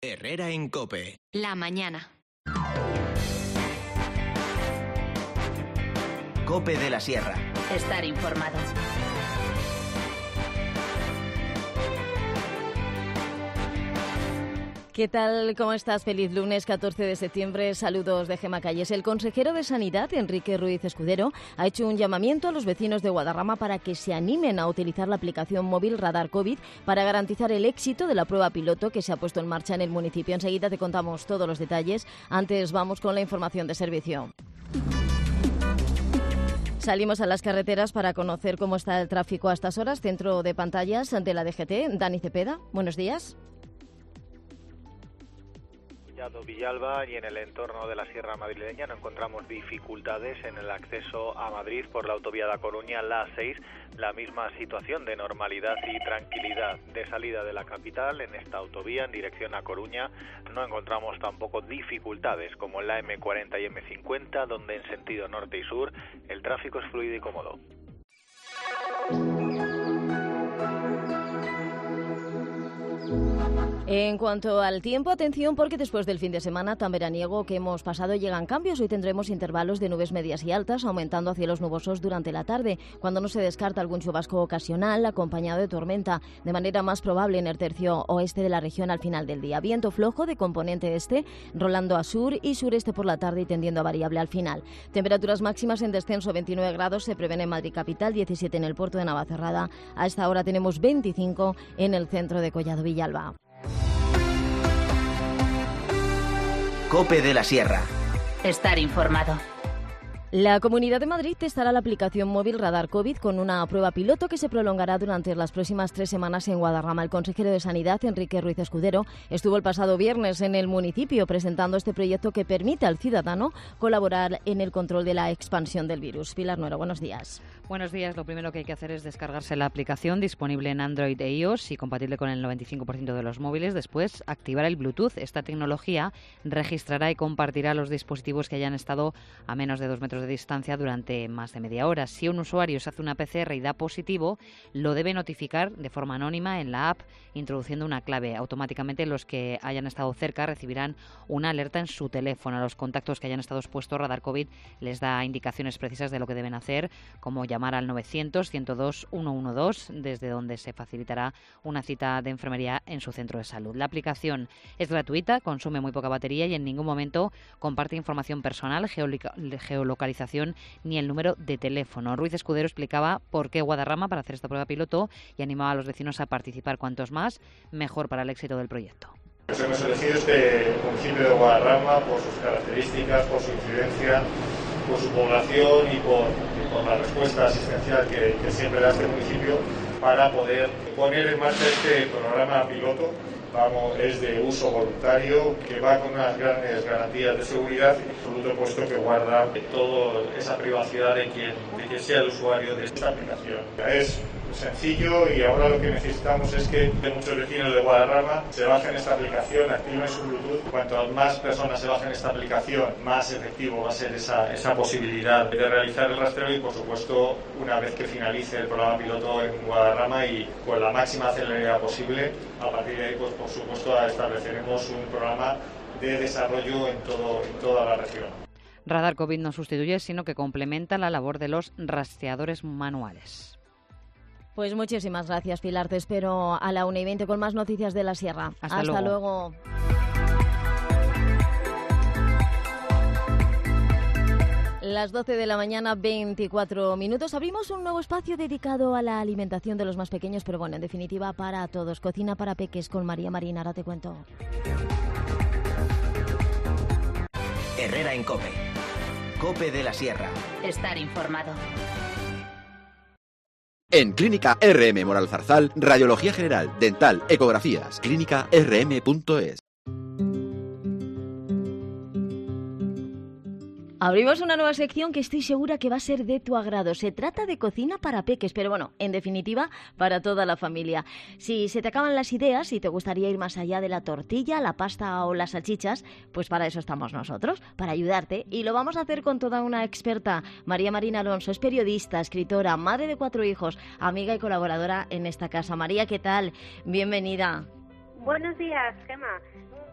Herrera en COPE. La mañana. COPE de la Sierra. Estar informado. ¿Qué tal? ¿Cómo estás? Feliz lunes 14 de septiembre. Saludos de Gemma Calles. El consejero de Sanidad, Enrique Ruiz Escudero, ha hecho un llamamiento a los vecinos de Guadarrama para que se animen a utilizar la aplicación móvil Radar COVID para garantizar el éxito de la prueba piloto que se ha puesto en marcha en el municipio. Enseguida te contamos todos los detalles. Antes vamos con la información de servicio. Salimos a las carreteras para conocer cómo está el tráfico a estas horas. Centro de pantallas de la DGT, Dani Cepeda. Buenos días. Villalba y en el entorno de la Sierra Madrileña no encontramos dificultades en el acceso a Madrid por la autovía da Coruña, la A6, la misma situación de normalidad y tranquilidad de salida de la capital en esta autovía en dirección a Coruña. No encontramos tampoco dificultades como en la M40 y M50, donde en sentido norte y sur el tráfico es fluido y cómodo. En cuanto al tiempo, atención porque después del fin de semana tan veraniego que hemos pasado llegan cambios. Hoy tendremos intervalos de nubes medias y altas, aumentando a cielos nubosos durante la tarde, cuando no se descarta algún chubasco ocasional acompañado de tormenta, de manera más probable en el tercio oeste de la región al final del día. Viento flojo de componente este, rolando a sur y sureste por la tarde y tendiendo a variable al final. Temperaturas máximas en descenso, 29 grados se prevén en Madrid capital, 17 en el puerto de Navacerrada. A esta hora tenemos 25 en el centro de Collado Villalba. COPE de la Sierra. Estar informado. La Comunidad de Madrid testará la aplicación móvil Radar COVID con una prueba piloto que se prolongará durante las próximas 3 semanas en Guadarrama. El consejero de Sanidad, Enrique Ruiz Escudero, estuvo el pasado viernes en el municipio presentando este proyecto que permite al ciudadano colaborar en el control de la expansión del virus. Pilar Nuero, buenos días. Buenos días. Lo primero que hay que hacer es descargarse la aplicación disponible en Android e iOS y compatible con el 95% de los móviles. Después, activar el Bluetooth. Esta tecnología registrará y compartirá los dispositivos que hayan estado a menos de 2 metros de distancia durante más de media hora. Si un usuario se hace una PCR y da positivo, lo debe notificar de forma anónima en la app, introduciendo una clave. Automáticamente los que hayan estado cerca recibirán una alerta en su teléfono. A los contactos que hayan estado expuestos, Radar COVID les da indicaciones precisas de lo que deben hacer, como llamar al 900-102-112, desde donde se facilitará una cita de enfermería en su centro de salud. La aplicación es gratuita, consume muy poca batería y en ningún momento comparte información personal, geolocalización ni el número de teléfono. Ruiz Escudero explicaba por qué Guadarrama para hacer esta prueba piloto y animaba a los vecinos a participar. Cuantos más, mejor para el éxito del proyecto. Hemos elegido este municipio de Guadarrama por sus características, por su incidencia, por su población y por la respuesta asistencial que siempre da este municipio para poder poner en marcha este programa piloto. Es de uso voluntario, que va con unas grandes garantías de seguridad absoluto, puesto que guarda toda esa privacidad de quien sea el usuario de esta aplicación. Es sencillo y ahora lo que necesitamos es que muchos vecinos de Guadarrama se bajen esta aplicación, activen su Bluetooth. Cuanto más personas se bajen esta aplicación, más efectivo va a ser esa posibilidad de realizar el rastreo y, por supuesto, una vez que finalice el programa piloto en Guadarrama y con la máxima celeridad posible, a partir de ahí, pues por supuesto, estableceremos un programa de desarrollo en toda la región. Radar COVID no sustituye, sino que complementa la labor de los rastreadores manuales. Pues muchísimas gracias, Pilar. Te espero a la 1:20 con más noticias de la Sierra. Hasta luego. Las 12 de la mañana, 24 minutos. Abrimos un nuevo espacio dedicado a la alimentación de los más pequeños, pero bueno, en definitiva para todos. Cocina para peques con María Marina. Ahora te cuento. Herrera en COPE. COPE de la Sierra. Estar informado. En Clínica RM Moral Zarzal, radiología general, dental, ecografías. clínicarm.es. Abrimos una nueva sección que estoy segura que va a ser de tu agrado. Se trata de cocina para peques, pero bueno, en definitiva, para toda la familia. Si se te acaban las ideas y te gustaría ir más allá de la tortilla, la pasta o las salchichas, pues para eso estamos nosotros, para ayudarte. Y lo vamos a hacer con toda una experta. María Marina Alonso es periodista, escritora, madre de 4 hijos, amiga y colaboradora en esta casa. María, ¿qué tal? Bienvenida. Buenos días, Gemma.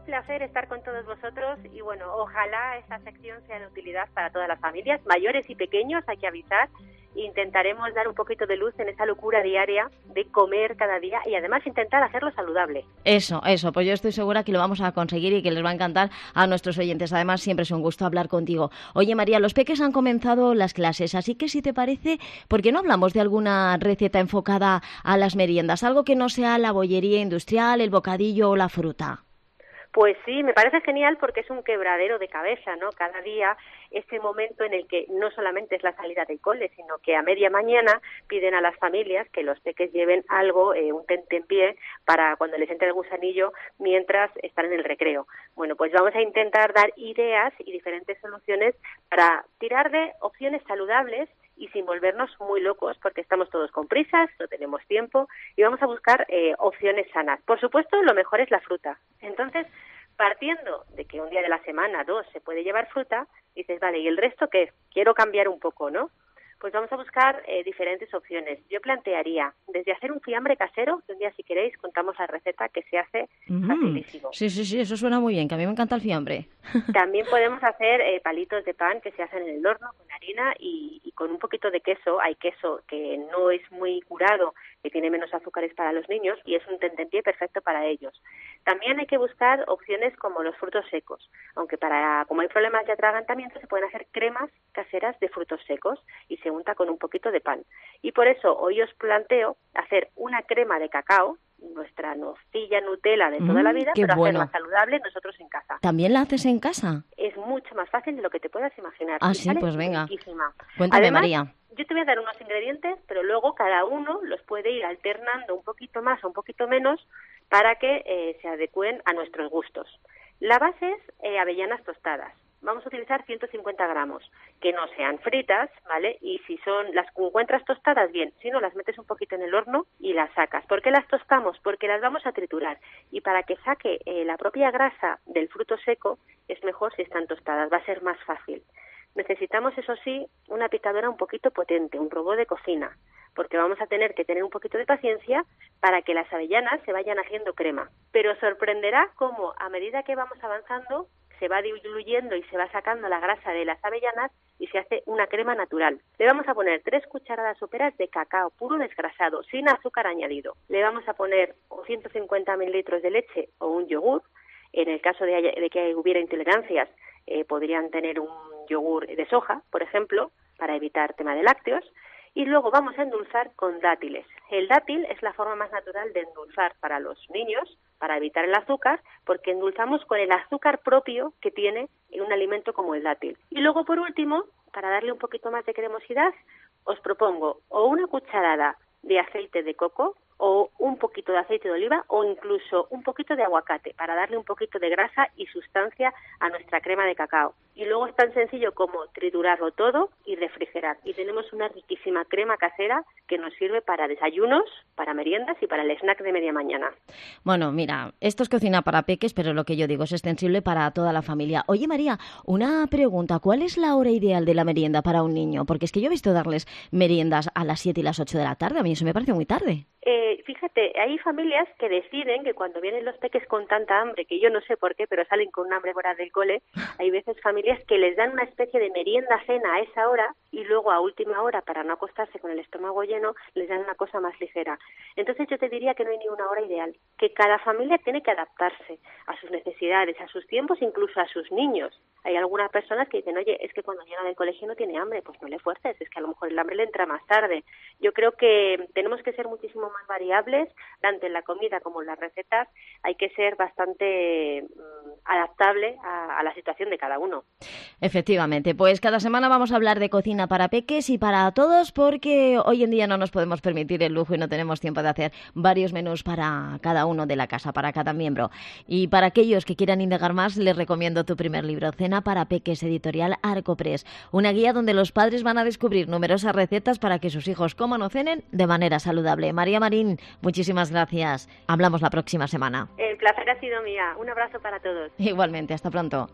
placer estar con todos vosotros y bueno, ojalá esta sección sea de utilidad para todas las familias, mayores y pequeños, hay que avisar. Intentaremos dar un poquito de luz en esa locura diaria de comer cada día y además intentar hacerlo saludable. Eso, pues yo estoy segura que lo vamos a conseguir y que les va a encantar a nuestros oyentes. Además, siempre es un gusto hablar contigo. Oye, María, los peques han comenzado las clases, así que si te parece, ¿por qué no hablamos de alguna receta enfocada a las meriendas? Algo que no sea la bollería industrial, el bocadillo o la fruta. Pues sí, me parece genial porque es un quebradero de cabeza, ¿no? Cada día ese momento en el que no solamente es la salida del cole, sino que a media mañana piden a las familias que los peques lleven algo, un tentempié, para cuando les entre el gusanillo mientras están en el recreo. Bueno, pues vamos a intentar dar ideas y diferentes soluciones para tirar de opciones saludables y sin volvernos muy locos porque estamos todos con prisas, no tenemos tiempo y vamos a buscar opciones sanas. Por supuesto, lo mejor es la fruta. Entonces, partiendo de que un día de la semana, 2, se puede llevar fruta, dices, vale, ¿y el resto qué? Quiero cambiar un poco, ¿no? Pues vamos a buscar diferentes opciones. Yo plantearía, desde hacer un fiambre casero, que un día si queréis contamos la receta que se hace facilísimo. Sí, eso suena muy bien, que a mí me encanta el fiambre. También podemos hacer palitos de pan que se hacen en el horno con harina y con un poquito de queso. Hay queso que no es muy curado, que tiene menos azúcares para los niños y es un tentempié perfecto para ellos. También hay que buscar opciones como los frutos secos, aunque como hay problemas de atragantamiento se pueden hacer cremas caseras de frutos secos y se unta con un poquito de pan. Y por eso hoy os planteo hacer una crema de cacao, nuestra nocilla Nutella de toda la vida, pero bueno. hacerla saludable nosotros en casa. ¿También la haces en casa? Es mucho más fácil de lo que te puedas imaginar. Ah, y sí, sale pues venga. riquísima. Cuéntame, Además, María. Yo te voy a dar unos ingredientes, pero luego cada uno los puede ir alternando un poquito más o un poquito menos para que se adecúen a nuestros gustos. La base es avellanas tostadas. Vamos a utilizar 150 gramos, que no sean fritas, ¿vale? Y si las encuentras tostadas, bien. Si no, las metes un poquito en el horno y las sacas. ¿Por qué las tostamos? Porque las vamos a triturar. Y para que saque la propia grasa del fruto seco, es mejor si están tostadas. Va a ser más fácil. Necesitamos, eso sí, una picadora un poquito potente, un robot de cocina, porque vamos a tener que tener un poquito de paciencia para que las avellanas se vayan haciendo crema. Pero sorprenderá cómo, a medida que vamos avanzando, se va diluyendo y se va sacando la grasa de las avellanas y se hace una crema natural. Le vamos a poner 3 cucharadas soperas de cacao puro desgrasado, sin azúcar añadido. Le vamos a poner 150 mililitros de leche o un yogur. En el caso de que hubiera intolerancias, podrían tener un yogur de soja, por ejemplo, para evitar tema de lácteos. Y luego vamos a endulzar con dátiles. El dátil es la forma más natural de endulzar para los niños, para evitar el azúcar, porque endulzamos con el azúcar propio que tiene un alimento como el dátil. Y luego, por último, para darle un poquito más de cremosidad, os propongo o una cucharada de aceite de coco o un poquito de aceite de oliva o incluso un poquito de aguacate para darle un poquito de grasa y sustancia a nuestra crema de cacao. Y luego es tan sencillo como triturarlo todo y refrigerar. Y tenemos una riquísima crema casera que nos sirve para desayunos, para meriendas y para el snack de media mañana. Bueno, mira, esto es cocina para peques, pero lo que yo digo es extensible para toda la familia. Oye, María, una pregunta. ¿Cuál es la hora ideal de la merienda para un niño? Porque es que yo he visto darles meriendas a las 7 y las 8 de la tarde. A mí eso me parece muy tarde. Fíjate, hay familias que deciden que cuando vienen los peques con tanta hambre, que yo no sé por qué, pero salen con un hambre fuera del cole, hay veces familias que les dan una especie de merienda-cena a esa hora y luego a última hora, para no acostarse con el estómago lleno, les dan una cosa más ligera. Entonces yo te diría que no hay ni una hora ideal, que cada familia tiene que adaptarse a sus necesidades, a sus tiempos, incluso a sus niños. Hay algunas personas que dicen, oye, es que cuando llega del colegio no tiene hambre, pues no le fuerces, es que a lo mejor el hambre le entra más tarde. Yo creo que tenemos que ser muchísimo más variables, tanto en la comida como en las recetas, hay que ser bastante adaptable a la situación de cada uno. Efectivamente, pues cada semana vamos a hablar de cocina para peques y para todos, porque hoy en día no nos podemos permitir el lujo y no tenemos tiempo de hacer varios menús para cada uno de la casa, para cada miembro. Y para aquellos que quieran indagar más, les recomiendo tu primer libro, Cena para Peques, editorial Arcopress, una guía donde los padres van a descubrir numerosas recetas para que sus hijos coman o cenen de manera saludable. María Marín, muchísimas gracias. Hablamos la próxima semana. El placer ha sido mía. Un abrazo para todos. Igualmente, hasta pronto.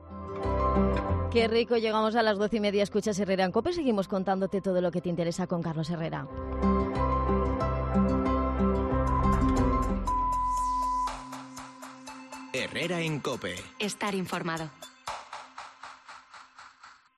Qué rico, llegamos a las 12:30, escuchas Herrera en COPE, seguimos contándote todo lo que te interesa con Carlos Herrera. Herrera en COPE. Estar informado.